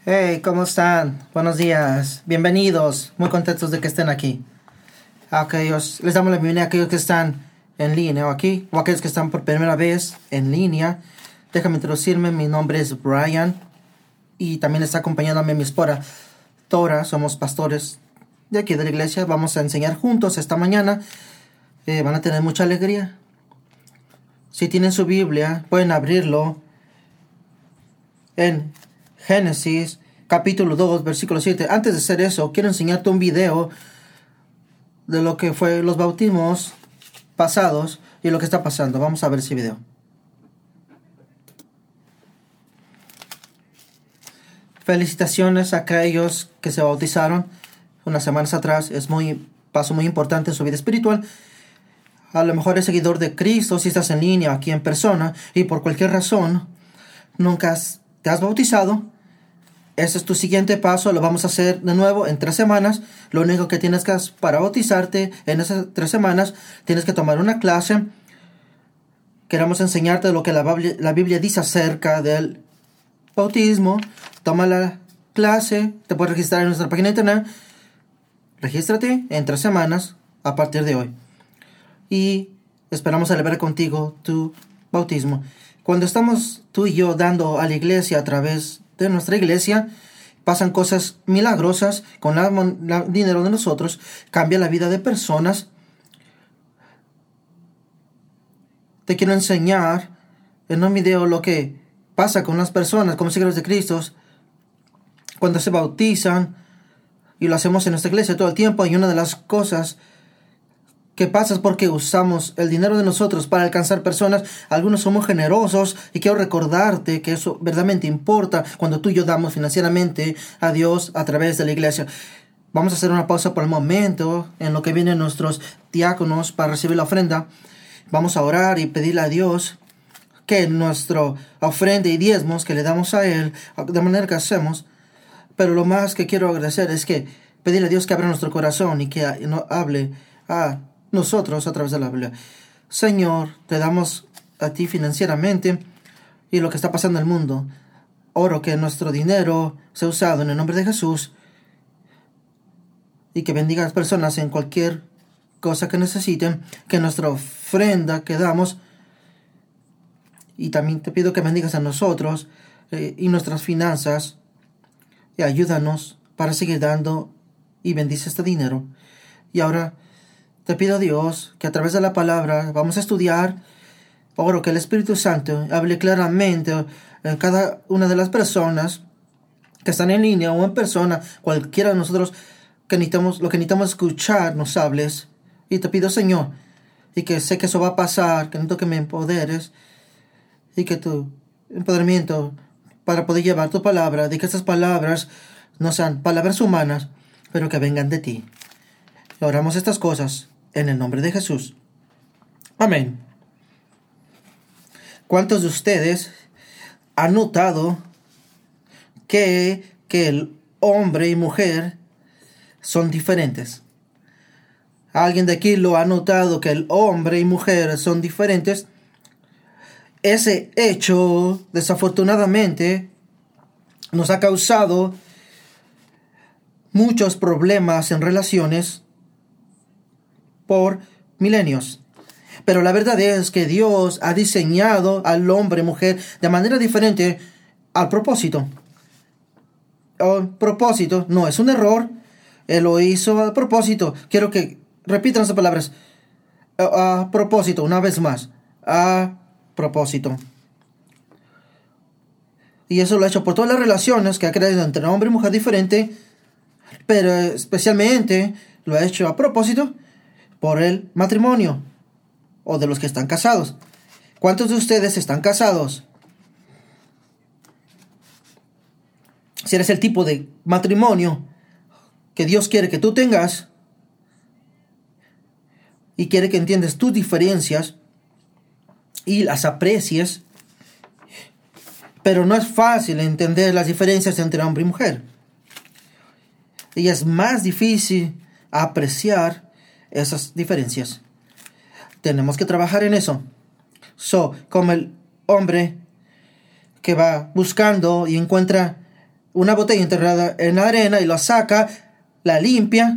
Hey, ¿cómo están? Buenos días, bienvenidos, muy contentos de que estén aquí. Les damos la bienvenida a aquellos que están en línea o aquí, o aquellos que están por primera vez en línea. Déjame introducirme, mi nombre es Brian y también está acompañándome mi esposa Tora. Somos pastores de aquí de la iglesia. Vamos a enseñar juntos esta mañana. Van a tener mucha alegría. Si tienen su Biblia, pueden abrirlo en Génesis capítulo 2, versículo 7. Antes de hacer eso, quiero enseñarte un video de lo que fue los bautismos pasados y lo que está pasando. Vamos a ver ese video. Felicitaciones a aquellos que se bautizaron unas semanas atrás. Es paso muy importante en su vida espiritual. A lo mejor es seguidor de Cristo si estás en línea aquí en persona y por cualquier razón nunca te has bautizado. Ese es tu siguiente paso. Lo vamos a hacer de nuevo en 3 semanas. Lo único que tienes que hacer para bautizarte en esas 3 semanas, tienes que tomar una clase. Queremos enseñarte lo que la Biblia dice acerca del bautismo. Toma la clase. Te puedes registrar en nuestra página de internet. Regístrate en 3 semanas a partir de hoy. Y esperamos celebrar contigo tu bautismo. Cuando estamos tú y yo dando a la iglesia a través de nuestra iglesia, pasan cosas milagrosas con el dinero de nosotros. Cambia la vida de personas. Te quiero enseñar en un video lo que pasa con las personas como seguidores de Cristo cuando se bautizan, y lo hacemos en nuestra iglesia todo el tiempo. Y una de las cosas que pasa es porque usamos el dinero de nosotros para alcanzar personas. Algunos somos generosos y quiero recordarte que eso verdaderamente importa cuando tú y yo damos financieramente a Dios a través de la iglesia. Vamos a hacer una pausa por el momento en lo que vienen nuestros diáconos para recibir la ofrenda. Vamos a orar y pedirle a Dios que nuestra ofrenda y diezmos que le damos a Él, de manera que hacemos. Pero lo más que quiero agradecer es que pedirle a Dios que abra nuestro corazón y que hable a nosotros a través de la Biblia. Señor, te damos a ti financieramente y lo que está pasando en el mundo. Oro que nuestro dinero sea usado en el nombre de Jesús y que bendiga a las personas en cualquier cosa que necesiten, que nuestra ofrenda que damos, y también te pido que bendigas a nosotros y nuestras finanzas y ayúdanos para seguir dando y bendice este dinero. Y ahora te pido, Dios, que a través de la palabra vamos a estudiar. Oro que el Espíritu Santo hable claramente en cada una de las personas que están en línea o en persona. Cualquiera de nosotros que lo que necesitamos escuchar, nos hables. Y te pido, Señor, y que sé que eso va a pasar, que necesito que me empoderes y que tu empoderamiento para poder llevar tu palabra, de que estas palabras no sean palabras humanas, pero que vengan de ti. Y oramos estas cosas en el nombre de Jesús. Amén. ¿Cuántos de ustedes han notado que el hombre y mujer son diferentes? ¿Alguien de aquí lo ha notado que el hombre y mujer son diferentes? Ese hecho, desafortunadamente, nos ha causado muchos problemas en relaciones por milenios. Pero la verdad es que Dios ha diseñado al hombre y mujer de manera diferente al propósito. El propósito no es un error. Él lo hizo a propósito. Quiero que repitan esas palabras. A propósito, una vez más. A propósito. Y eso lo ha hecho por todas las relaciones que ha creado entre hombre y mujer diferente. Pero especialmente lo ha hecho a propósito por el matrimonio, o de los que están casados. ¿Cuántos de ustedes están casados? Si eres el tipo de matrimonio que Dios quiere que tú tengas y quiere que entiendas tus diferencias y las aprecies, pero no es fácil entender las diferencias entre hombre y mujer. Y es más difícil apreciar esas diferencias. Tenemos que trabajar en eso. Como el hombre que va buscando y encuentra una botella enterrada en la arena y la saca, la limpia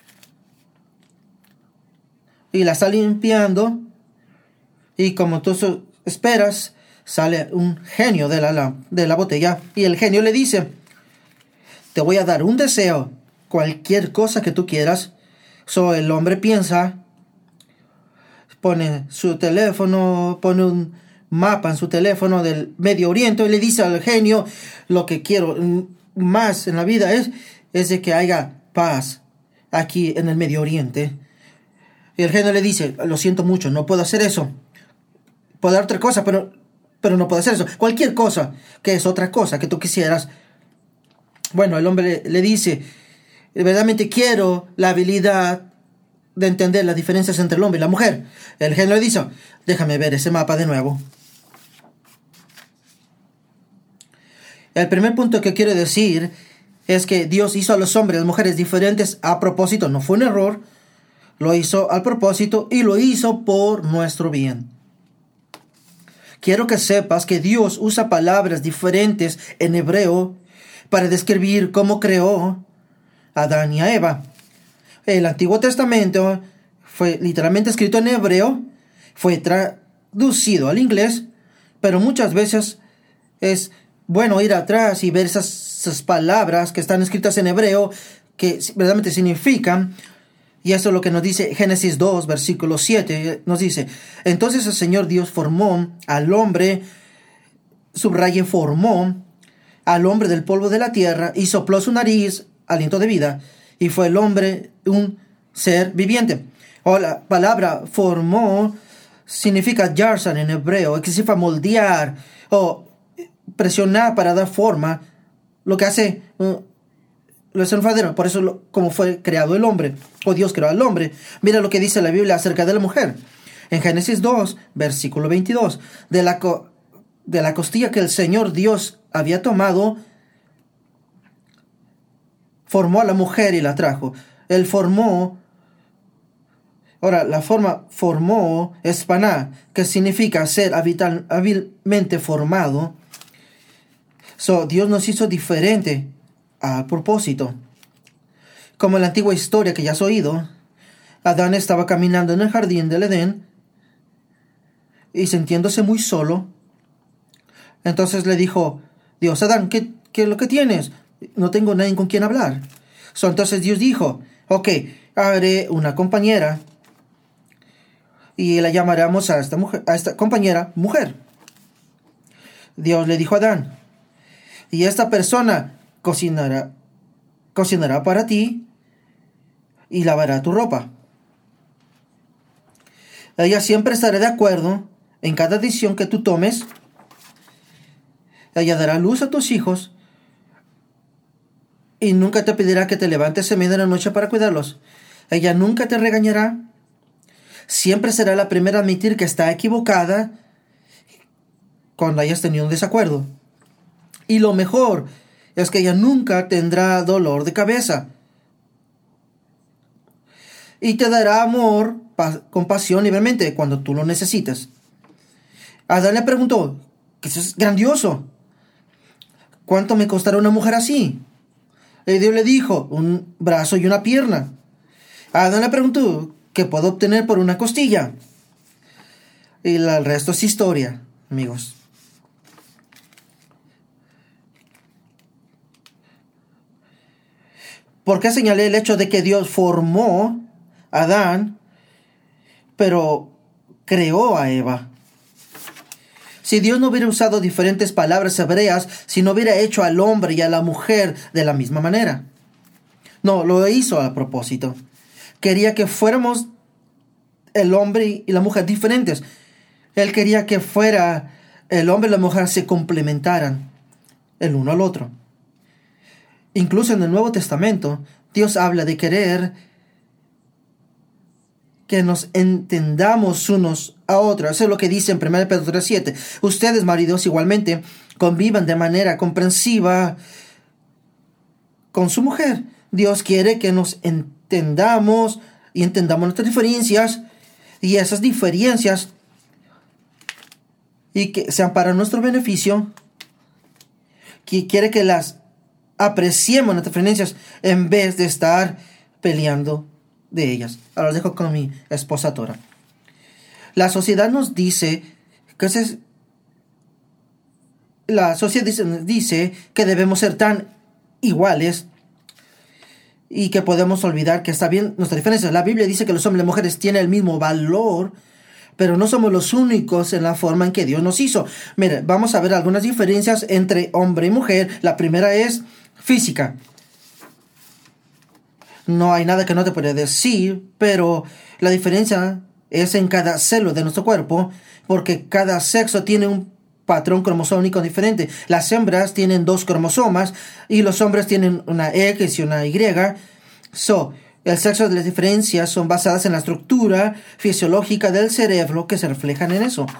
y la está limpiando, y como tú esperas, sale un genio de la botella, y el genio le dice: te voy a dar un deseo, cualquier cosa que tú quieras. El hombre piensa, pone su teléfono, pone un mapa en su teléfono del Medio Oriente y le dice al genio: lo que quiero más en la vida es de que haya paz aquí en el Medio Oriente. Y el genio le dice: lo siento mucho, no puedo hacer eso. Puedo dar otra cosa, pero no puedo hacer eso. Cualquier cosa que es otra cosa que tú quisieras. Bueno, el hombre le dice: verdaderamente quiero la habilidad de entender las diferencias entre el hombre y la mujer. El genio le dice: déjame ver ese mapa de nuevo. El primer punto que quiero decir es que Dios hizo a los hombres y las mujeres diferentes a propósito. No fue un error. Lo hizo al propósito y lo hizo por nuestro bien. Quiero que sepas que Dios usa palabras diferentes en hebreo para describir cómo creó a Adán y a Eva. El Antiguo Testamento fue literalmente escrito en hebreo, fue traducido al inglés, pero muchas veces es bueno ir atrás y ver esas palabras que están escritas en hebreo, que verdaderamente significan. Y eso es lo que nos dice Génesis 2, versículo 7. Nos dice: entonces el Señor Dios formó al hombre, formó al hombre del polvo de la tierra y sopló su nariz aliento de vida, y fue el hombre un ser viviente. La palabra formó significa yarsan en hebreo, que significa moldear o presionar para dar forma, lo que hace lo es enfadero. Por eso como fue creado el hombre, o Dios creó al hombre. Mira lo que dice la Biblia acerca de la mujer. En Génesis 2, versículo 22. De la costilla que el Señor Dios había tomado, formó a la mujer y la trajo. Él formó. Ahora, la forma formó es paná, que significa ser hábilmente formado. Dios nos hizo diferente a propósito. Como en la antigua historia que ya has oído, Adán estaba caminando en el jardín del Edén y sintiéndose muy solo. Entonces le dijo Dios: Adán, ¿qué es lo que tienes? No tengo nadie con quien hablar. Entonces Dios dijo: ok, haré una compañera y la llamaremos a esta compañera mujer. Dios le dijo a Adán: y esta persona cocinará para ti y lavará tu ropa. Ella siempre estará de acuerdo en cada decisión que tú tomes. Ella dará luz a tus hijos y nunca te pedirá que te levantes en medio de la noche para cuidarlos. Ella nunca te regañará. Siempre será la primera a admitir que está equivocada cuando hayas tenido un desacuerdo. Y lo mejor es que ella nunca tendrá dolor de cabeza. Y te dará amor, compasión libremente cuando tú lo necesites. Adán le preguntó: que eso es grandioso. ¿Cuánto me costará una mujer así? Y Dios le dijo: un brazo y una pierna. Adán le preguntó: ¿qué puedo obtener por una costilla? Y el resto es historia, amigos. ¿Por qué señalé el hecho de que Dios formó a Adán, pero creó a Eva? Si Dios no hubiera usado diferentes palabras hebreas, si no hubiera hecho al hombre y a la mujer de la misma manera. No, lo hizo a propósito. Quería que fuéramos el hombre y la mujer diferentes. Él quería que fuera el hombre y la mujer se complementaran el uno al otro. Incluso en el Nuevo Testamento, Dios habla de querer que nos entendamos unos a otros. Eso es lo que dice en 1 Pedro 3:7. Ustedes, maridos, igualmente, convivan de manera comprensiva con su mujer. Dios quiere que nos entendamos y entendamos nuestras diferencias, y esas diferencias y que sean para nuestro beneficio. Quiere que las apreciemos nuestras diferencias en vez de estar peleando de ellas. Ahora los dejo con mi esposa Tora. La sociedad nos dice que la sociedad dice que debemos ser tan iguales y que podemos olvidar que está bien nuestra diferencia. La Biblia dice que los hombres y las mujeres tienen el mismo valor, pero no somos los únicos en la forma en que Dios nos hizo. Mira, vamos a ver algunas diferencias entre hombre y mujer. La primera es física. No hay nada que no te pueda decir, pero la diferencia es en cada célula de nuestro cuerpo, porque cada sexo tiene un patrón cromosómico diferente. Las hembras tienen 2 cromosomas y los hombres tienen una X y una Y. El sexo de las diferencias son basadas en la estructura fisiológica del cerebro que se reflejan en eso.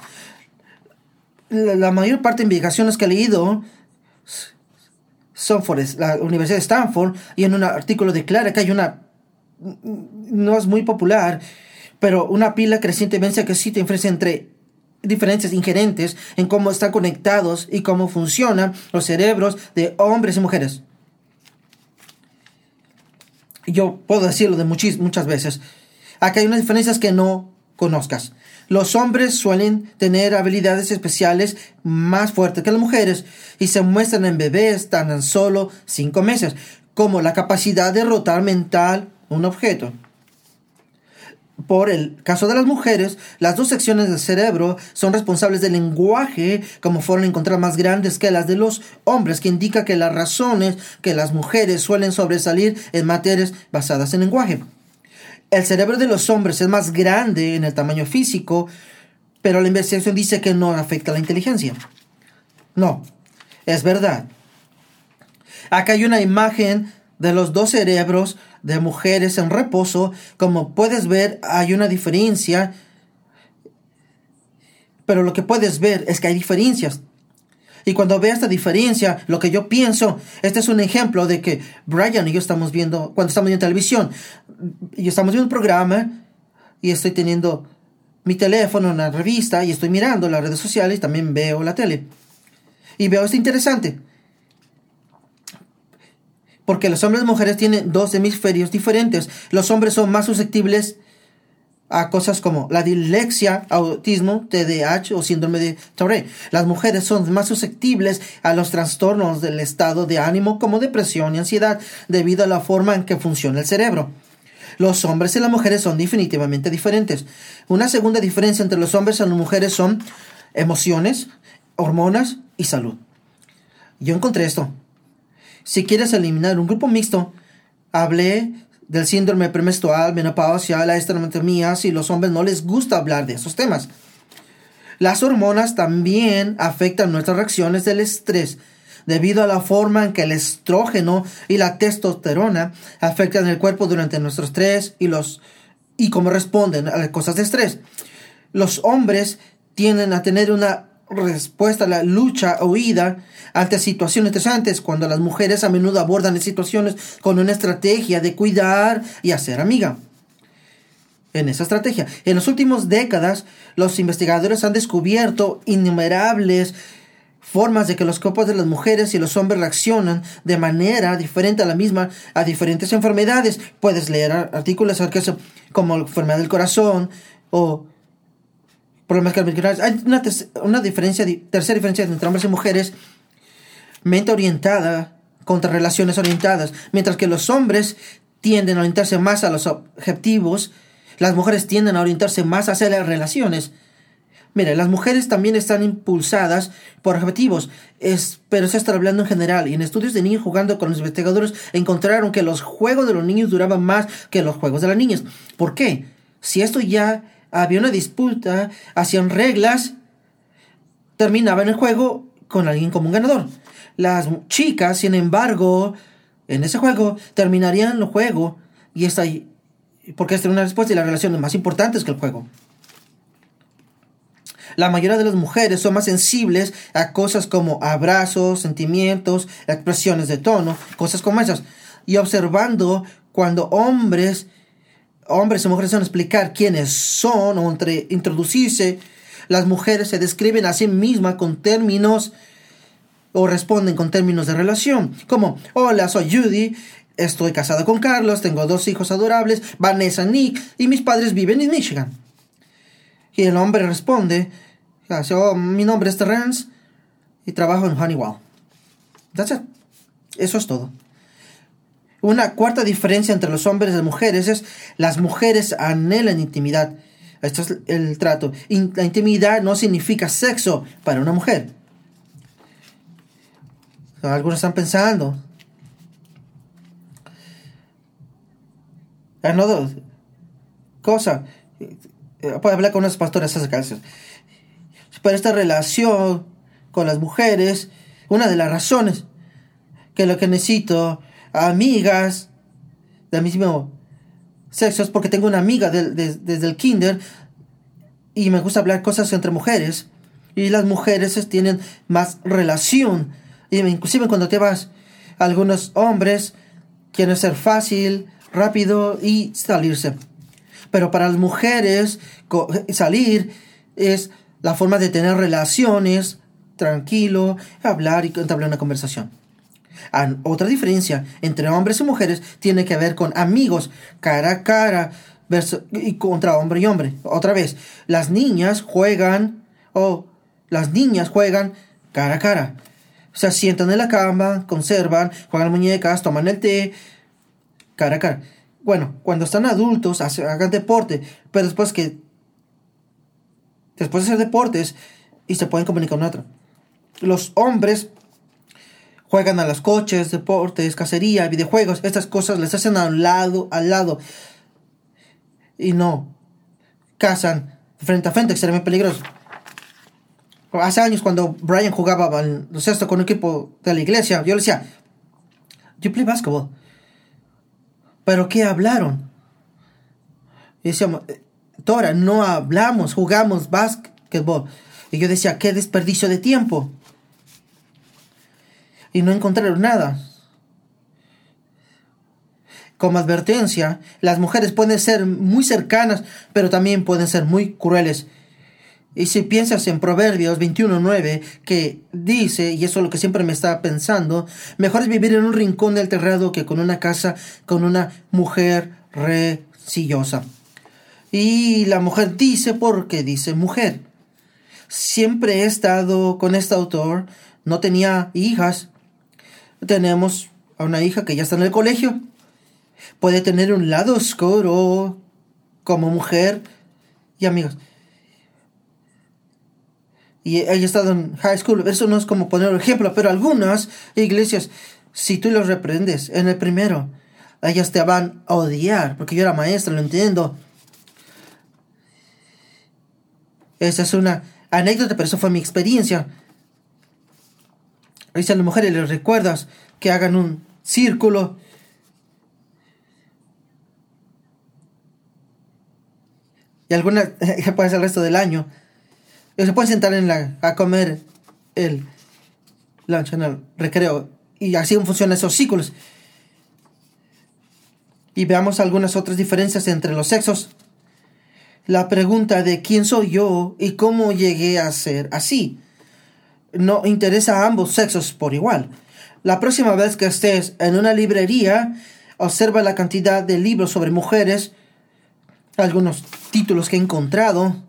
La mayor parte de investigaciones que he leído son por la Universidad de Stanford, y en un artículo declara que hay no es muy popular, pero una pila crecientemente que sí te ofrece entre diferencias inherentes en cómo están conectados y cómo funcionan los cerebros de hombres y mujeres. Yo puedo decirlo de muchas veces. Acá hay unas diferencias que no conozcas. Los hombres suelen tener habilidades especiales más fuertes que las mujeres y se muestran en bebés tan solo 5 meses, como la capacidad de rotar mental un objeto. Por el caso de las mujeres, las 2 secciones del cerebro son responsables del lenguaje, como fueron encontradas más grandes que las de los hombres, que indica que las razones que las mujeres suelen sobresalir en materias basadas en lenguaje. El cerebro de los hombres es más grande en el tamaño físico, pero la investigación dice que no afecta la inteligencia. No, es verdad. Acá hay una imagen de los 2 cerebros de mujeres en reposo. Como puedes ver, hay una diferencia, pero lo que puedes ver es que hay diferencias. Y cuando veo esta diferencia, lo que yo pienso, este es un ejemplo de que Brian y yo estamos viendo, cuando estamos viendo televisión, y estamos viendo un programa y estoy teniendo mi teléfono, una revista, y estoy mirando las redes sociales y también veo la tele. Y veo esto interesante, porque los hombres y las mujeres tienen 2 hemisferios diferentes. Los hombres son más susceptibles a cosas como la dislexia, autismo, TDAH o síndrome de Tourette. Las mujeres son más susceptibles a los trastornos del estado de ánimo como depresión y ansiedad debido a la forma en que funciona el cerebro. Los hombres y las mujeres son definitivamente diferentes. Una segunda diferencia entre los hombres y las mujeres son emociones, hormonas y salud. Yo encontré esto. Si quieres eliminar un grupo mixto, hablé del síndrome premenstrual, menopausia, la estereotomía, si los hombres no les gusta hablar de esos temas. Las hormonas también afectan nuestras reacciones del estrés, debido a la forma en que el estrógeno y la testosterona afectan el cuerpo durante nuestro estrés y cómo responden a las cosas de estrés. Los hombres tienden a tener una respuesta a la lucha o huida ante situaciones estresantes, cuando las mujeres a menudo abordan las situaciones con una estrategia de cuidar y hacer amiga. En esa estrategia, en las últimas décadas, los investigadores han descubierto innumerables formas de que los cuerpos de las mujeres y los hombres reaccionan de manera diferente a diferentes enfermedades. Puedes leer artículos acerca de eso, como la enfermedad del corazón o problemas cardiovasculares. Hay una tercera diferencia entre hombres y mujeres: mente orientada contra relaciones orientadas. Mientras que los hombres tienden a orientarse más a los objetivos, las mujeres tienden a orientarse más hacia las relaciones. Mira, las mujeres también están impulsadas por objetivos, pero se está hablando en general. Y en estudios de niños jugando con los investigadores encontraron que los juegos de los niños duraban más que los juegos de las niñas. ¿Por qué? Si esto ya había una disputa, hacían reglas, terminaban el juego con alguien como un ganador. Las chicas, sin embargo, en ese juego terminarían el juego porque esta es una respuesta y las relaciones más importantes que el juego. La mayoría de las mujeres son más sensibles a cosas como abrazos, sentimientos, expresiones de tono, cosas como esas. Y observando cuando hombres y mujeres van a explicar quiénes son o introducirse, las mujeres se describen a sí mismas con términos o responden con términos de relación, como: hola, soy Judy, estoy casada con Carlos, tengo 2 hijos adorables, Vanessa, Nick, y mis padres viven en Michigan. Y el hombre responde: oh, mi nombre es Terrence y trabajo en Honeywell. That's it. Eso es todo. Una cuarta diferencia entre los hombres y las mujeres es: las mujeres anhelan intimidad. Esto es el trato. La intimidad no significa sexo para una mujer. Algunos están pensando. Another cosa. Puedo hablar con unos pastores acerca de eso. Pero esta relación con las mujeres, una de las razones que lo que necesito amigas del mismo sexo es porque tengo una amiga desde el kinder y me gusta hablar cosas entre mujeres, y las mujeres tienen más relación, y inclusive cuando te vas, algunos hombres quieren ser fácil, rápido y salirse, pero para las mujeres salir es la forma de tener relaciones tranquilo, hablar y entablar una conversación. Otra diferencia entre hombres y mujeres tiene que ver con amigos, cara a cara, y contra hombre y hombre. Otra vez, las niñas juegan cara a cara. Se sientan en la cama, conservan, juegan muñecas, toman el té, cara a cara. Bueno, cuando están adultos, hagan deporte, pero después de hacer deportes, y se pueden comunicar con otro. Los hombres juegan a los coches, deportes, cacería, videojuegos. Estas cosas les hacen al lado. Y no cazan frente a frente, extremadamente peligroso. Hace años, cuando Brian jugaba baloncesto con un equipo de la iglesia, yo le decía: "You play basketball". ¿Pero qué hablaron? Y decíamos: "Tora, no hablamos, jugamos basketball". Y yo decía: "Qué desperdicio de tiempo". Y no encontraron nada. Como advertencia, las mujeres pueden ser muy cercanas, pero también pueden ser muy crueles. Y si piensas en Proverbios 21:9, que dice, y eso es lo que siempre me estaba pensando: mejor es vivir en un rincón del terrado que con una casa con una mujer rencillosa. Y la mujer dice, porque dice mujer. Siempre he estado con este autor, no tenía hijas. Tenemos a una hija que ya está en el colegio. Puede tener un lado oscuro como mujer y amigos. Y ella ha estado en high school. Eso no es como poner un ejemplo, pero algunas iglesias, si tú los reprendes en el primero, ellas te van a odiar, porque yo era maestra, lo entiendo. Esa es una anécdota, pero eso fue mi experiencia. Dice a las mujeres: les recuerdas que hagan un círculo. Y algunas puede ser el resto del año. Y se pueden sentar a comer el lunch en el recreo. Y así funcionan esos círculos. Y veamos algunas otras diferencias entre los sexos. La pregunta de quién soy yo y cómo llegué a ser así no interesa a ambos sexos por igual. La próxima vez que estés en una librería, observa la cantidad de libros sobre mujeres, algunos títulos que he encontrado: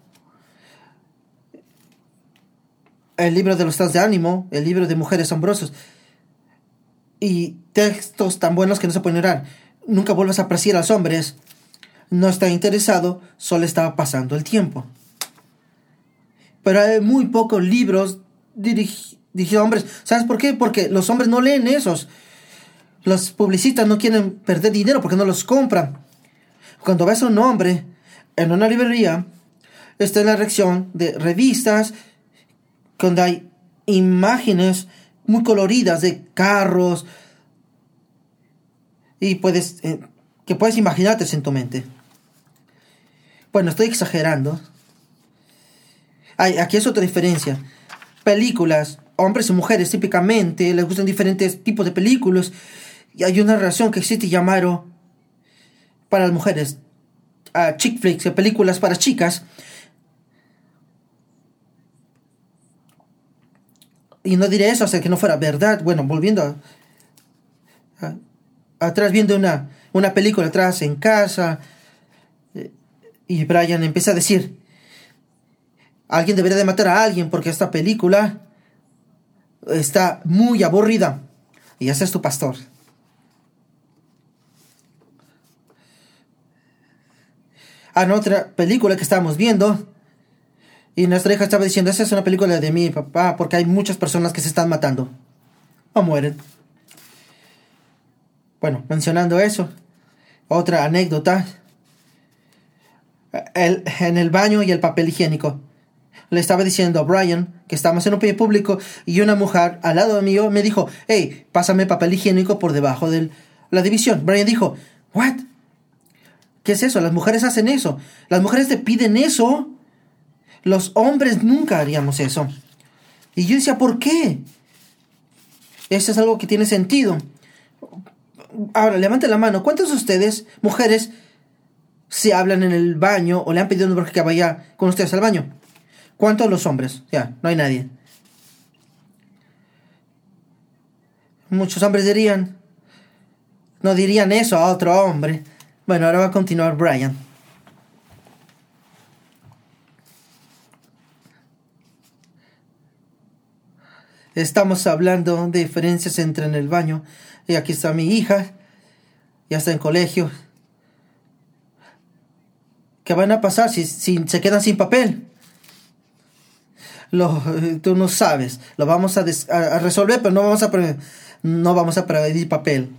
el libro de los estados de ánimo, el libro de mujeres asombrosas, y textos tan buenos que no se pueden ignorar. Nunca vuelvas a apreciar a los hombres. No está interesado, solo está pasando el tiempo. Pero hay muy pocos libros dirigidos a hombres. ¿Sabes por qué? Porque los hombres no leen esos. Los publicistas no quieren perder dinero porque no los compran. Cuando ves a un hombre en una librería, está en la sección de revistas, donde hay imágenes muy coloridas de carros, y que puedes imaginarte en tu mente. Bueno, estoy exagerando. Aquí es otra diferencia. Películas, hombres y mujeres típicamente les gustan diferentes tipos de películas, y hay una relación que existe llamado, para las mujeres, chick flicks, películas para chicas. Y no diré eso hasta que no fuera verdad. Bueno, volviendo atrás, viendo una película atrás en casa, y Brian empieza a decir, alguien debería de matar a alguien porque esta película está muy aburrida. Y ese es tu pastor. En otra película que estábamos viendo, y nuestra hija estaba diciendo, esa es una película de mi papá porque hay muchas personas que se están matando o mueren. Bueno, mencionando eso, otra anécdota, en el baño y el papel higiénico. Le estaba diciendo a Brian que estábamos en un baño público y una mujer al lado mío me dijo, hey, pásame papel higiénico por debajo de la división. Brian dijo, ¿what? ¿Qué es eso? Las mujeres hacen eso. Las mujeres te piden eso. Los hombres nunca haríamos eso. Y yo decía, ¿por qué? Eso es algo que tiene sentido. Ahora, levanten la mano. ¿Cuántos de ustedes, mujeres, se hablan en el baño o le han pedido a un hombre que vaya con ustedes al baño? ¿Cuántos de los hombres? Ya, no hay nadie. Muchos hombres no dirían eso a otro hombre. Bueno, ahora va a continuar Brian. Estamos hablando de diferencias entre en el baño. Y aquí está mi hija. Ya está en colegio. ¿Qué van a pasar si se quedan sin papel? Tú no sabes. Lo vamos a resolver, pero no vamos a pedir papel.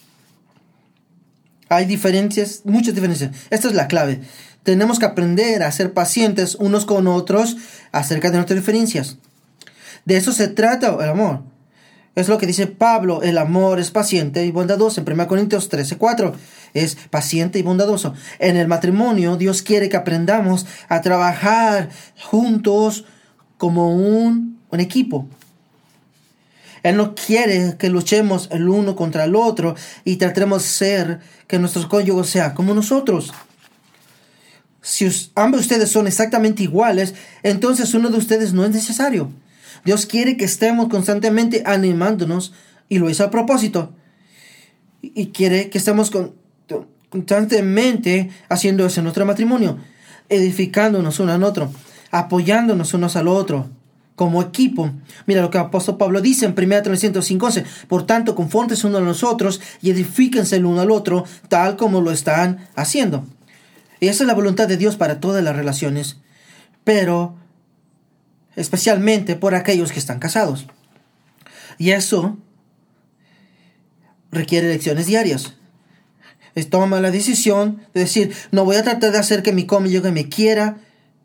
Hay diferencias, muchas diferencias. Esta es la clave. Tenemos que aprender a ser pacientes unos con otros acerca de nuestras diferencias. De eso se trata el amor. Es lo que dice Pablo. El amor es paciente y bondadoso. En 1 Corintios 13:4. Es paciente y bondadoso. En el matrimonio, Dios quiere que aprendamos a trabajar juntos como un equipo. Él no quiere que luchemos el uno contra el otro y tratemos de ser que nuestros cónyuges sean como nosotros. Si ambos ustedes son exactamente iguales, entonces uno de ustedes no es necesario. Dios quiere que estemos constantemente animándonos y lo hizo a propósito. Y quiere que estemos constantemente haciendo eso en nuestro matrimonio, edificándonos uno al otro, apoyándonos unos al otro. Como equipo. Mira lo que el apóstol Pablo dice en 1 Corintios 5:11. Por tanto, confórtense uno a nosotros y edifíquense el uno al otro, tal como lo están haciendo. Y esa es la voluntad de Dios para todas las relaciones, pero especialmente por aquellos que están casados. Y eso requiere lecciones diarias. Toma la decisión de decir, no voy a tratar de hacer que mi cónyuge me quiera,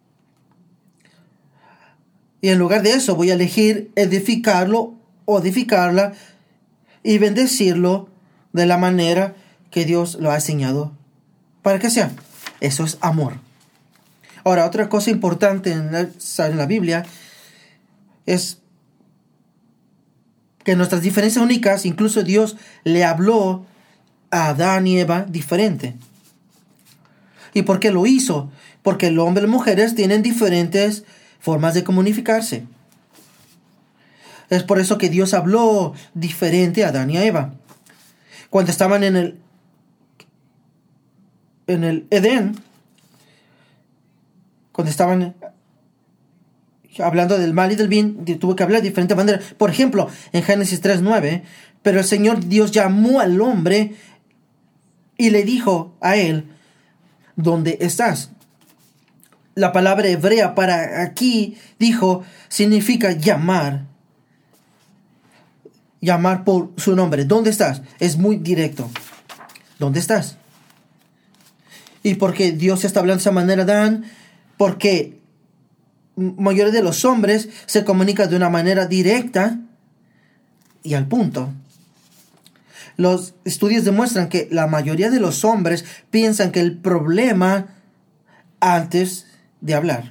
y en lugar de eso voy a elegir edificarlo o edificarla y bendecirlo de la manera que Dios lo ha enseñado para que sea. Eso es amor. Ahora, otra cosa importante en la Biblia es que nuestras diferencias únicas, incluso Dios le habló a Adán y Eva diferente. ¿Y por qué lo hizo? Porque el hombre y las mujeres tienen diferentes formas de comunicarse. Es por eso que Dios habló diferente a Adán y a Eva. Cuando estaban en el Edén, cuando estaban hablando del mal y del bien, tuvo que hablar de diferente manera. Por ejemplo, en Génesis 3:9, pero el Señor Dios llamó al hombre y le dijo a él, ¿dónde estás? La palabra hebrea para aquí, dijo, significa llamar. Llamar por su nombre. ¿Dónde estás? Es muy directo. ¿Dónde estás? ¿Y por qué Dios está hablando de esa manera, Adán? Porque la mayoría de los hombres se comunican de una manera directa y al punto. Los estudios demuestran que la mayoría de los hombres piensan que el problema antes de hablar.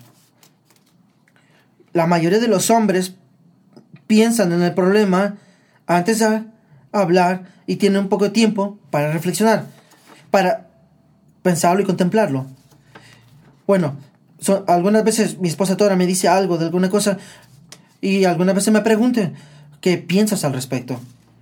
La mayoría de los hombres piensan en el problema antes de hablar y tienen un poco de tiempo para reflexionar, para pensarlo y contemplarlo. Bueno, algunas veces mi esposa Tora me dice algo de alguna cosa Y algunas veces me preguntan, ¿qué piensas al respecto?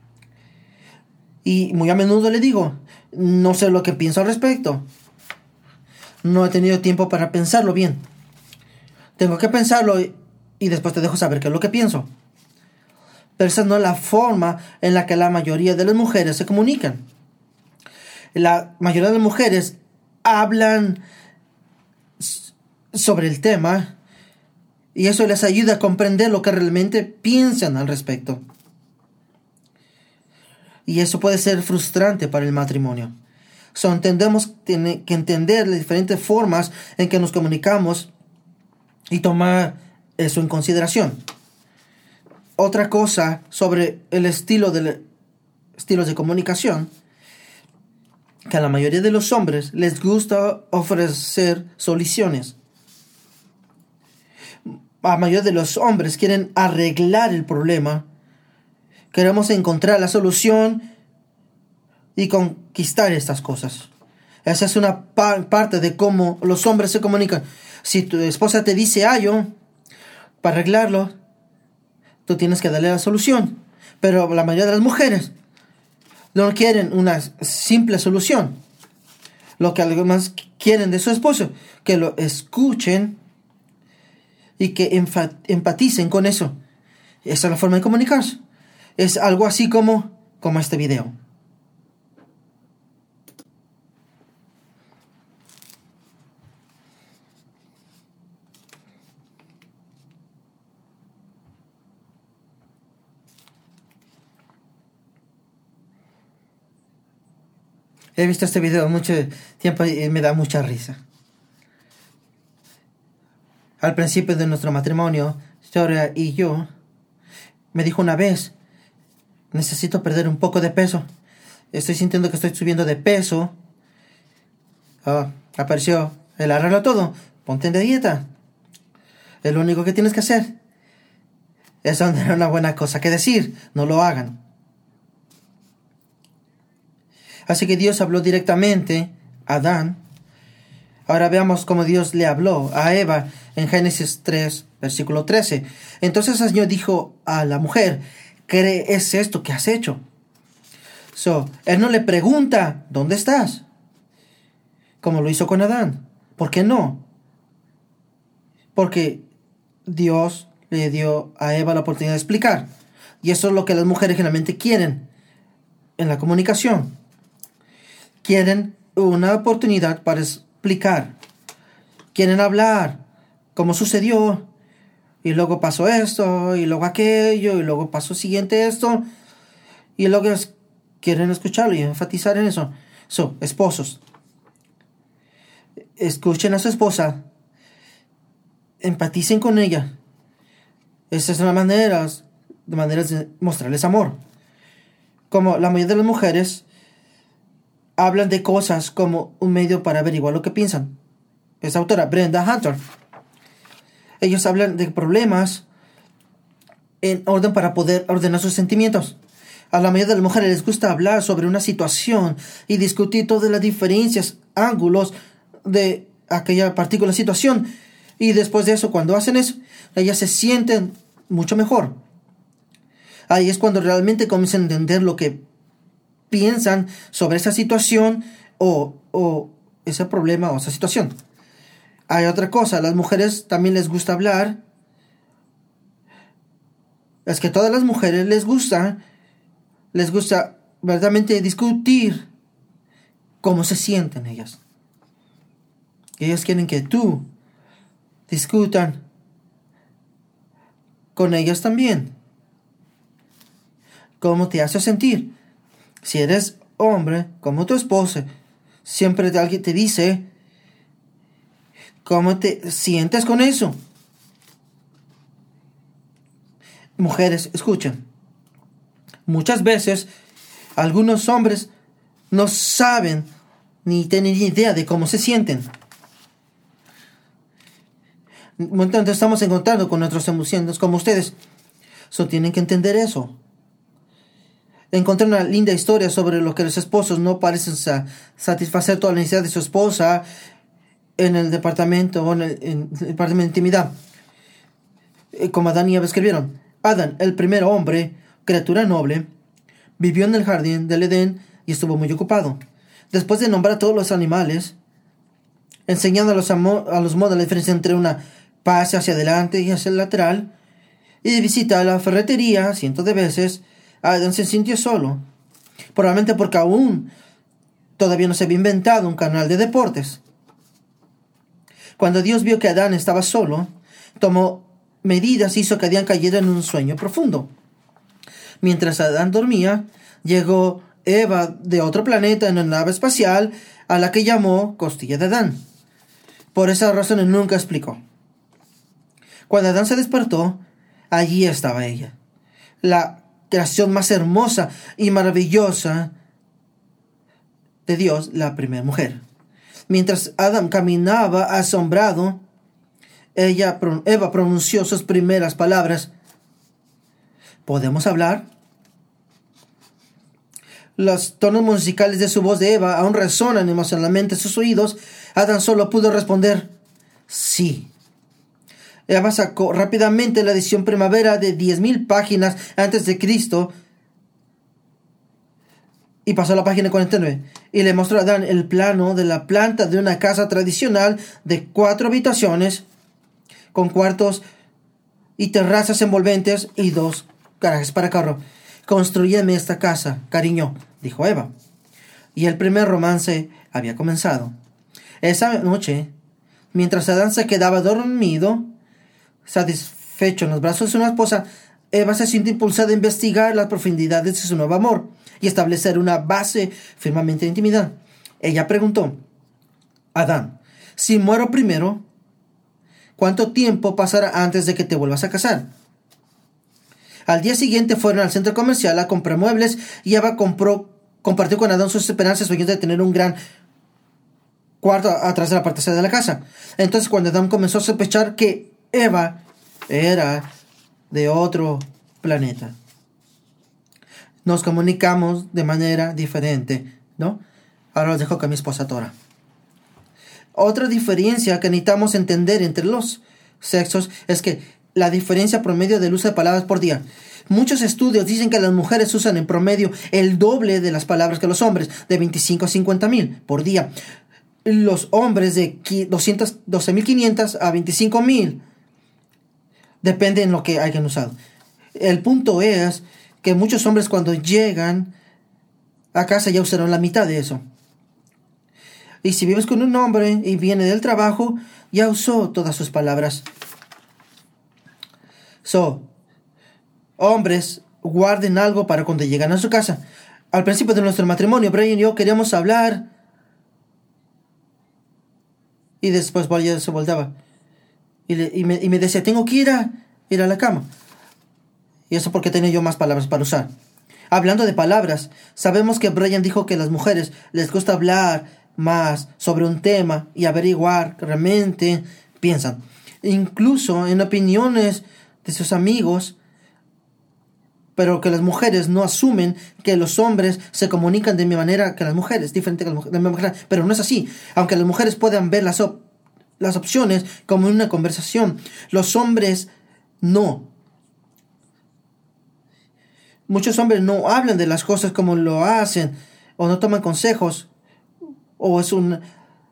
Y muy a menudo le digo, no sé lo que pienso al respecto. No he tenido tiempo para pensarlo bien. Tengo que pensarlo y después te dejo saber qué es lo que pienso. Pero esa no es la forma en la que la mayoría de las mujeres se comunican. La mayoría de las mujeres hablan sobre el tema y eso les ayuda a comprender lo que realmente piensan al respecto. Y eso puede ser frustrante para el matrimonio. Entendemos que entender las diferentes formas en que nos comunicamos y tomar eso en consideración. Otra cosa sobre el estilos de comunicación, que a la mayoría de los hombres les gusta ofrecer soluciones. La mayoría de los hombres quieren arreglar el problema. Queremos encontrar la solución y conquistar estas cosas. Esa es una parte de cómo los hombres se comunican. Si tu esposa te dice algo, para arreglarlo, tú tienes que darle la solución. Pero la mayoría de las mujeres no quieren una simple solución. Lo que además quieren de su esposo, que lo escuchen y que empaticen con eso. Esa es la forma de comunicarse. Es algo así como este video. He visto este video mucho tiempo y me da mucha risa. Al principio de nuestro matrimonio, Victoria y yo, me dijo una vez, necesito perder un poco de peso. Estoy sintiendo que estoy subiendo de peso. Apareció el arreglo todo. Ponte en dieta. Es lo único que tienes que hacer. Eso no era una buena cosa que decir. No lo hagan. Así que Dios habló directamente a Adán. Ahora veamos cómo Dios le habló a Eva en Génesis 3, versículo 13. Entonces el Señor dijo a la mujer, ¿qué es esto que has hecho? Él no le pregunta, ¿dónde estás? Como lo hizo con Adán. ¿Por qué no? Porque Dios le dio a Eva la oportunidad de explicar. Y eso es lo que las mujeres generalmente quieren en la comunicación. Quieren una oportunidad para explicar. Quieren hablar cómo sucedió. Y luego pasó esto. Y luego aquello. Y luego pasó siguiente esto. Y luego quieren escucharlo y enfatizar en eso. Esposos. Escuchen a su esposa. Empaticen con ella. Esa es una manera de mostrarles amor. Como la mayoría de las mujeres hablan de cosas como un medio para averiguar lo que piensan. Esa autora, Brenda Hunter. Ellos hablan de problemas en orden para poder ordenar sus sentimientos. A la mayoría de las mujeres les gusta hablar sobre una situación y discutir todas las diferencias, ángulos de aquella particular situación. Y después de eso, cuando hacen eso, ellas se sienten mucho mejor. Ahí es cuando realmente comienzan a entender lo que piensan sobre esa situación o ese problema o esa situación. Hay otra cosa, a las mujeres también les gusta hablar. Es que a todas las mujeres les gusta verdaderamente discutir cómo se sienten ellas. Ellas quieren que tú discutan con ellas también. ¿Cómo te hace sentir? Si eres hombre, como tu esposa, siempre alguien te dice cómo te sientes con eso. Mujeres, escuchen. Muchas veces algunos hombres no saben ni tienen idea de cómo se sienten. Entonces estamos encontrando con nuestros emociones como ustedes. Tienen que entender eso. Encontré una linda historia sobre lo que los esposos no parecen satisfacer toda la necesidad de su esposa en el departamento o en el departamento de intimidad. como Adán y Eva escribieron. Adán, el primer hombre, criatura noble, vivió en el jardín del Edén y estuvo muy ocupado. Después de nombrar a todos los animales, enseñando a los modos la diferencia entre una pase hacia adelante y hacia el lateral, y de visita a la ferretería cientos de veces, Adán se sintió solo. Probablemente porque aún todavía no se había inventado un canal de deportes. Cuando Dios vio que Adán estaba solo, tomó medidas y hizo que Adán cayera en un sueño profundo. Mientras Adán dormía, llegó Eva de otro planeta en una nave espacial a la que llamó Costilla de Adán. Por esa razón él nunca explicó. Cuando Adán se despertó, allí estaba ella, la creación más hermosa y maravillosa de Dios, la primera mujer. Mientras Adán caminaba asombrado, Eva pronunció sus primeras palabras. ¿Podemos hablar? Los tonos musicales de su voz de Eva aún resonan emocionalmente en sus oídos. Adán solo pudo responder sí. Eva sacó rápidamente la edición primavera de 10.000 páginas antes de Cristo y pasó a la página 49 y le mostró a Adán el plano de la planta de una casa tradicional de 4 habitaciones con cuartos y terrazas envolventes y 2 garajes para carro. Construyeme esta casa, cariño, dijo Eva. Y el primer romance había comenzado. Esa noche, mientras Adán se quedaba dormido, satisfecho en los brazos de una esposa, Eva se siente impulsada a investigar las profundidades de su nuevo amor y establecer una base firmemente de intimidad. Ella preguntó: Adán, si muero primero, ¿cuánto tiempo pasará antes de que te vuelvas a casar? Al día siguiente fueron al centro comercial a comprar muebles y Eva compartió con Adán sus esperanzas y sueños de tener un gran cuarto atrás de la parte trasera de la casa. Entonces, cuando Adán comenzó a sospechar que Eva era de otro planeta, nos comunicamos de manera diferente, ¿no? Ahora los dejo con mi esposa Tora. Otra diferencia que necesitamos entender entre los sexos es que la diferencia promedio del uso de palabras por día. Muchos estudios dicen que las mujeres usan en promedio el doble de las palabras que los hombres, de 25 a 50.000 por día. Los hombres de 12.500 a 25.000. Depende en lo que hayan usado. El punto es que muchos hombres cuando llegan a casa ya usaron la mitad de eso. Y si vives con un hombre y viene del trabajo, ya usó todas sus palabras. Hombres, guarden algo para cuando llegan a su casa. Al principio de nuestro matrimonio, Brian y yo queríamos hablar. Y después Brian se volteaba. Y me decía, tengo que ir a la cama. Y eso porque tenía yo más palabras para usar. Hablando de palabras, sabemos que Brian dijo que a las mujeres les gusta hablar más sobre un tema y averiguar que realmente piensan. Incluso en opiniones de sus amigos, pero que las mujeres no asumen que los hombres se comunican de mi manera que las mujeres, diferente que las mujeres, de mi manera, pero no es así. Aunque las mujeres puedan ver las opciones como una conversación, los hombres no. Muchos hombres no hablan de las cosas como lo hacen, o no toman consejos, o es una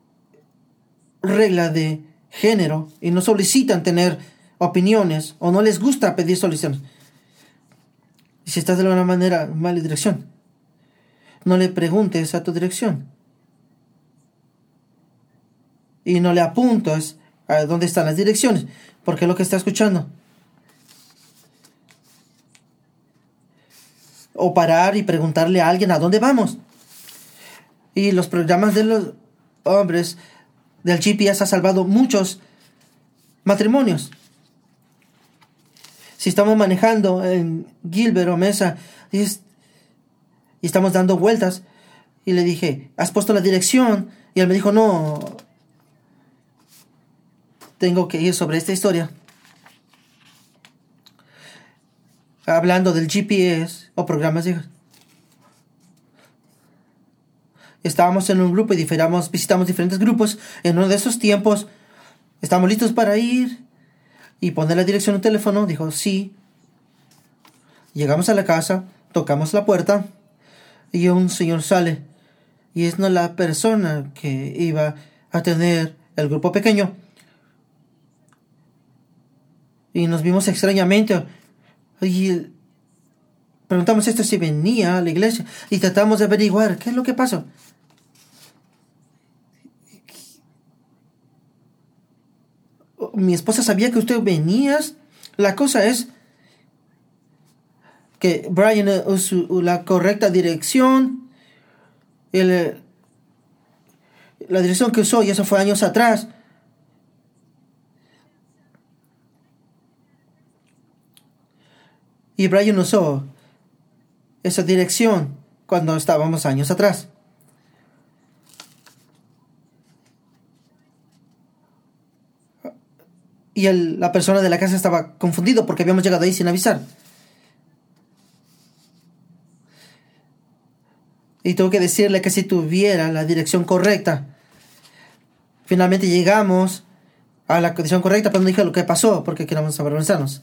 regla de género, y no solicitan tener opiniones, o no les gusta pedir soluciones. Y si estás de alguna manera en mala dirección, no le preguntes a tu dirección. Y no le apuntes a dónde están las direcciones, porque es lo que está escuchando. O parar y preguntarle a alguien a dónde vamos. Y los programas de los hombres del GPS ha salvado muchos matrimonios. Si estamos manejando en Gilbert o Mesa y estamos dando vueltas y le dije, ¿has puesto la dirección? Y él me dijo, no, tengo que ir sobre esta historia. Hablando del GPS o programas de... Estábamos en un grupo y visitamos diferentes grupos. En uno de esos tiempos estábamos listos para ir y poner la dirección en un teléfono. Dijo sí. Llegamos a la casa, tocamos la puerta y un señor sale. Y es no la persona que iba a tener el grupo pequeño. Y nos vimos extrañamente. Y preguntamos esto si venía a la iglesia. Y tratamos de averiguar qué es lo que pasó. Mi esposa sabía que usted venía. La cosa es que Brian usó la correcta dirección. La dirección que usó, y eso fue años atrás. Y Brian usó esa dirección cuando estábamos años atrás. Y la persona de la casa estaba confundido porque habíamos llegado ahí sin avisar. Y tuve que decirle que si tuviera la dirección correcta. Finalmente llegamos a la dirección correcta, pero no dije lo que pasó porque queríamos avergonzarnos.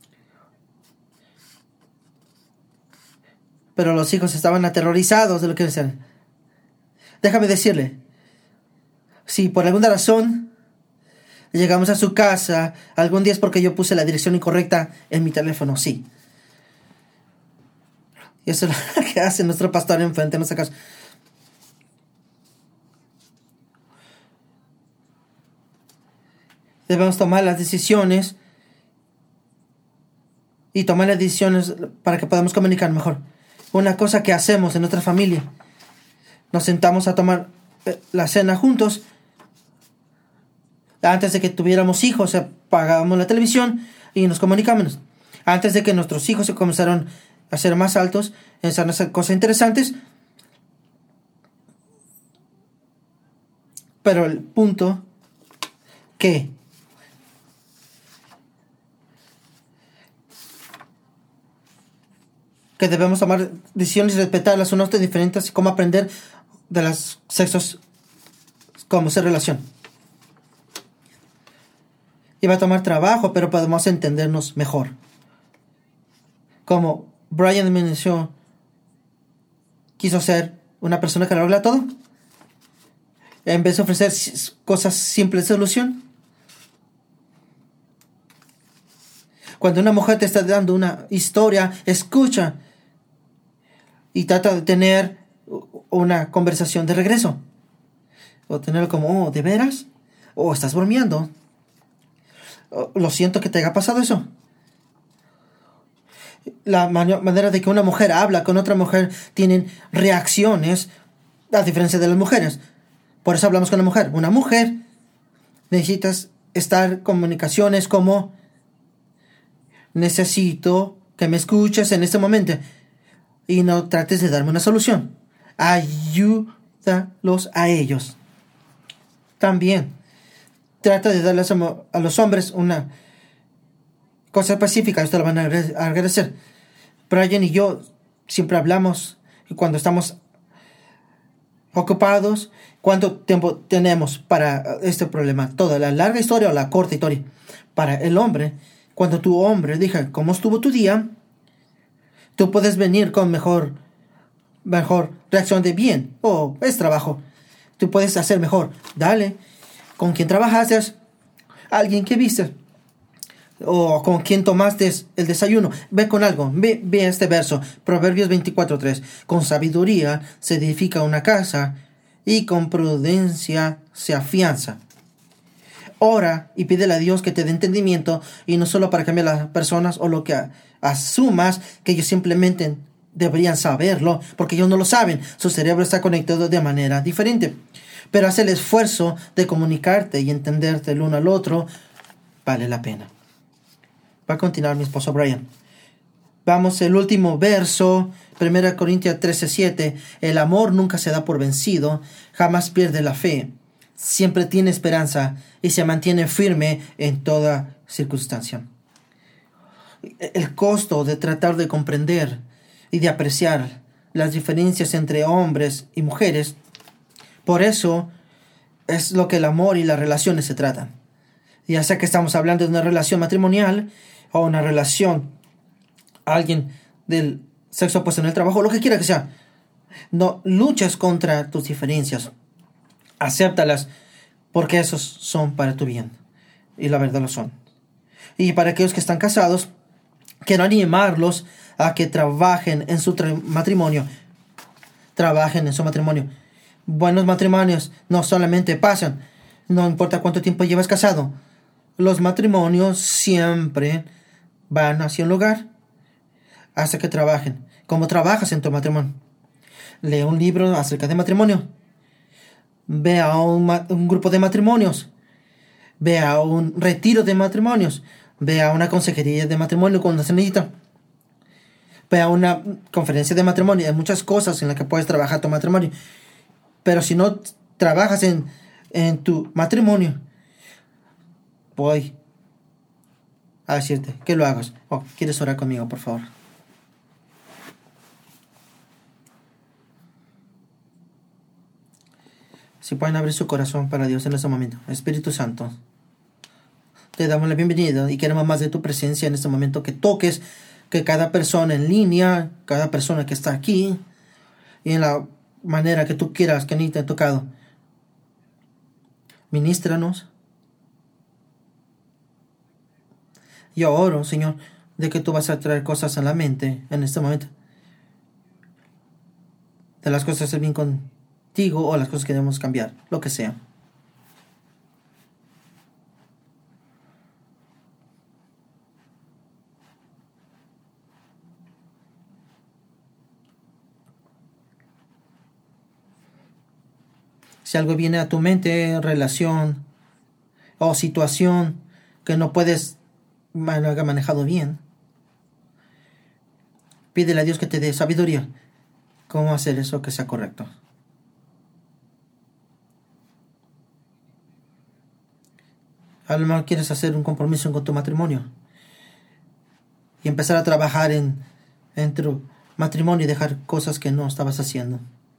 Pero los hijos estaban aterrorizados de lo que decían. Déjame decirle, si por alguna razón llegamos a su casa algún día es porque yo puse la dirección incorrecta en mi teléfono, sí. Y eso es lo que hace nuestro pastor enfrente de nuestra casa. Debemos tomar las decisiones y tomar las decisiones para que podamos comunicar mejor. Una cosa que hacemos en nuestra familia. Nos sentamos a tomar la cena juntos. Antes de que tuviéramos hijos, apagábamos la televisión y nos comunicábamos. Antes de que nuestros hijos se comenzaron a ser más altos, empezaron a hacer cosas interesantes. Pero el punto que debemos tomar decisiones y respetar las unas diferentes y cómo aprender de los sexos, cómo se relacionan. Y va a tomar trabajo, pero podemos entendernos mejor. Como Brian mencionó, quiso ser una persona que lo arregla todo. En vez de ofrecer cosas simples de solución. Cuando una mujer te está dando una historia, escucha y trata de tener una conversación de regreso. O tenerlo como, ¿de veras? ¿O estás bromeando? Lo siento que te haya pasado eso. La manera de que una mujer habla con otra mujer tienen reacciones a diferencia de las mujeres. Por eso hablamos con la mujer. Una mujer necesitas estar comunicaciones como necesito que me escuches en este momento y no trates de darme una solución. Ayúdalos a ellos. También trata de darles a los hombres una cosa específica. Esto lo van a agradecer. Brian y yo siempre hablamos y cuando estamos ocupados, ¿cuánto tiempo tenemos para este problema? ¿Toda la larga historia o la corta historia? Para el hombre, cuando tu hombre diga cómo estuvo tu día, tú puedes venir con mejor reacción de bien. Es trabajo. Tú puedes hacer mejor. Dale. ¿Con quién trabajaste? ¿Alguien que viste? ¿O con quién tomaste el desayuno? Ve con algo. Ve este verso. Proverbios 24:3. Con sabiduría se edifica una casa y con prudencia se afianza. Ora y pídele a Dios que te dé entendimiento y no solo para cambiar a las personas o lo que asumas que ellos simplemente deberían saberlo porque ellos no lo saben. Su cerebro está conectado de manera diferente. Pero haz el esfuerzo de comunicarte y entenderte el uno al otro. Vale la pena. Va a continuar mi esposo Brian. Vamos, el último verso, 1 Corintios 13:7. El amor nunca se da por vencido, jamás pierde la fe. Siempre tiene esperanza y se mantiene firme en toda circunstancia. El costo de tratar de comprender y de apreciar las diferencias entre hombres y mujeres. Por eso es lo que el amor y las relaciones se tratan. Ya sea que estamos hablando de una relación matrimonial o una relación a alguien del sexo opuesto en el trabajo, lo que quiera que sea. No luches contra tus diferencias. Acéptalas porque esos son para tu bien. Y la verdad lo son. Y para aquellos que están casados, quiero animarlos a que trabajen en su matrimonio. Trabajen en su matrimonio. Buenos matrimonios no solamente pasan. No importa cuánto tiempo llevas casado. Los matrimonios siempre van hacia un lugar hasta que trabajen. ¿Cómo trabajas en tu matrimonio? Lee un libro acerca de matrimonio. Ve a un grupo de matrimonios. Ve a un retiro de matrimonios. Ve a una consejería de matrimonio cuando se necesita. Ve a una conferencia de matrimonio. Hay muchas cosas en las que puedes trabajar tu matrimonio. Pero si no trabajas en tu matrimonio, voy a decirte que lo hagas. ¿Quieres orar conmigo, por favor? Si pueden abrir su corazón para Dios en este momento. Espíritu Santo, te damos la bienvenida y queremos más de tu presencia en este momento. Que toques que cada persona en línea, cada persona que está aquí, y en la manera que tú quieras que ni te ha tocado. Ministranos. Yo oro, Señor, de que tú vas a traer cosas a la mente en este momento. De las cosas que bien contigo o las cosas que debemos cambiar, lo que sea. Si algo viene a tu mente, relación o situación que no puedes haber manejado bien, pídele a Dios que te dé sabiduría. ¿Cómo hacer eso que sea correcto? A lo mejor quieres hacer un compromiso con tu matrimonio y empezar a trabajar en tu matrimonio y dejar cosas que no estabas haciendo.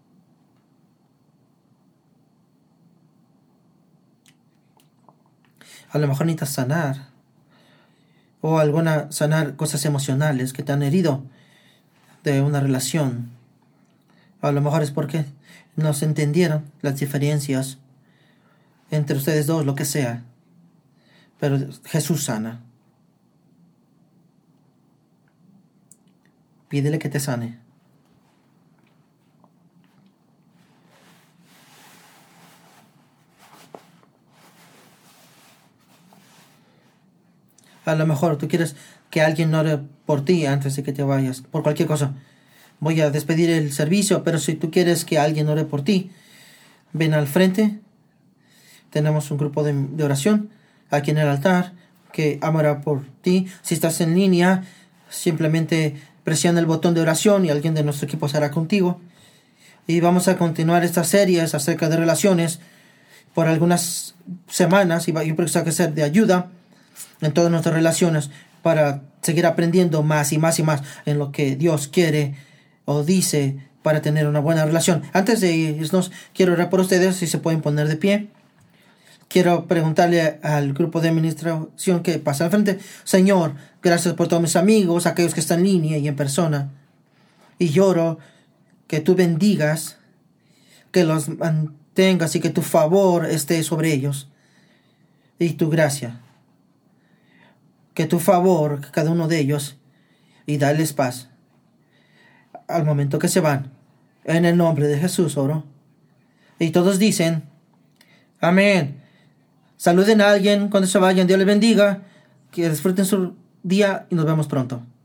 A lo mejor necesitas sanar o sanar cosas emocionales que te han herido de una relación. A lo mejor es porque no se entendieron las diferencias entre ustedes dos, lo que sea. Pero Jesús sana. Pídele que te sane. A lo mejor tú quieres que alguien ore por ti antes de que te vayas, por cualquier cosa. Voy a despedir el servicio, pero si tú quieres que alguien ore por ti, ven al frente. Tenemos un grupo de oración aquí en el altar que amará por ti. Si estás en línea, simplemente presiona el botón de oración y alguien de nuestro equipo estará contigo. Y vamos a continuar estas series acerca de relaciones por algunas semanas, y yo creo que eso va a ser de ayuda en todas nuestras relaciones para seguir aprendiendo más y más y más en lo que Dios quiere o dice para tener una buena relación. Antes de irnos, quiero orar por ustedes, si se pueden poner de pie. Quiero preguntarle al grupo de administración que pasa al frente. Señor, gracias por todos mis amigos, aquellos que están en línea y en persona. Y lloro que tú bendigas, que los mantengas y que tu favor esté sobre ellos. Y tu gracia. Que tu favor, que cada uno de ellos, y darles paz. Al momento que se van. En el nombre de Jesús oro. Y todos dicen, amén. Saluden a alguien cuando se vayan. Dios les bendiga. Que disfruten su día y nos vemos pronto.